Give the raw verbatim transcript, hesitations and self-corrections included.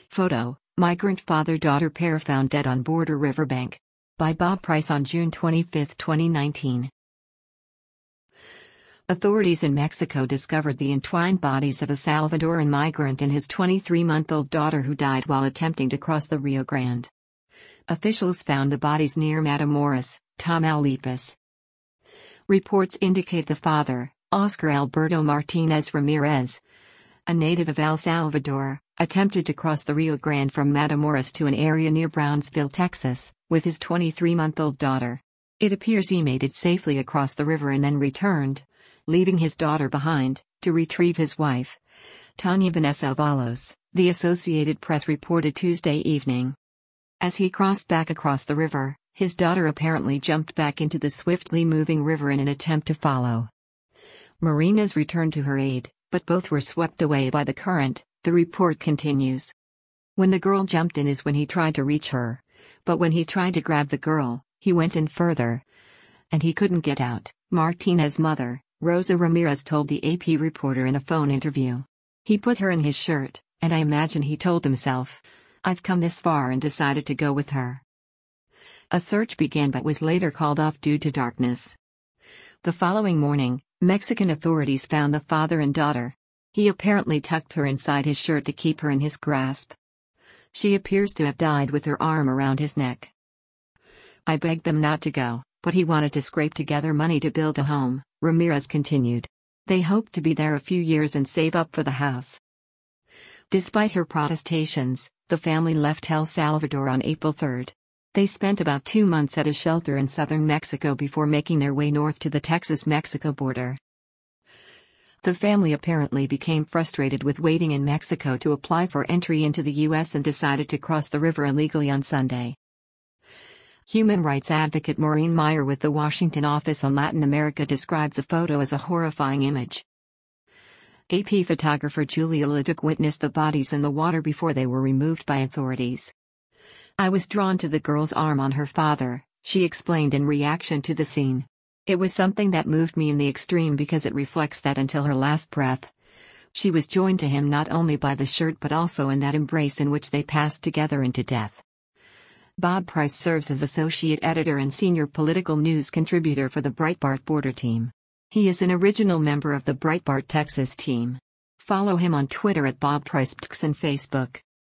Photo: Migrant father-daughter pair found dead on border riverbank. By Bob Price on June twenty-fifth, twenty nineteen. Authorities in Mexico discovered the entwined bodies of a Salvadoran migrant and his twenty-three-month-old daughter who died while attempting to cross the Rio Grande. Officials found the bodies near Matamoros, Tamaulipas. Reports indicate the father, Oscar Alberto Martinez Ramirez, a native of El Salvador, attempted to cross the Rio Grande from Matamoros to an area near Brownsville, Texas, with his twenty-three-month-old daughter. It appears he made it safely across the river and then returned, leaving his daughter behind, to retrieve his wife. Tanya Vanessa Avalos, the Associated Press reported Tuesday evening. As he crossed back across the river, his daughter apparently jumped back into the swiftly moving river in an attempt to follow. Marinas returned to her aid, but both were swept away by the current, the report continues. When the girl jumped in is when he tried to reach her, but when he tried to grab the girl, he went in further. And he couldn't get out, Martinez's mother, Rosa Ramirez told the A P reporter in a phone interview. He put her in his shirt, and I imagine he told himself, "I've come this far," and decided to go with her. A search began but was later called off due to darkness. The following morning, Mexican authorities found the father and daughter. He apparently tucked her inside his shirt to keep her in his grasp. She appears to have died with her arm around his neck. "I begged them not to go, but he wanted to scrape together money to build a home," Ramirez continued. "They hoped to be there a few years and save up for the house." Despite her protestations, the family left El Salvador on April third. They spent about two months at a shelter in southern Mexico before making their way north to the Texas-Mexico border. The family apparently became frustrated with waiting in Mexico to apply for entry into the U S and decided to cross the river illegally on Sunday. Human rights advocate Maureen Meyer with the Washington Office on Latin America described the photo as a horrifying image. A P photographer Julia Leduc witnessed the bodies in the water before they were removed by authorities. "I was drawn to the girl's arm on her father," she explained in reaction to the scene. "It was something that moved me in the extreme because it reflects that until her last breath, she was joined to him not only by the shirt but also in that embrace in which they passed together into death." Bob Price serves as associate editor and senior political news contributor for the Breitbart Border team. He is an original member of the Breitbart Texas team. Follow him on Twitter at Bob Price and Facebook.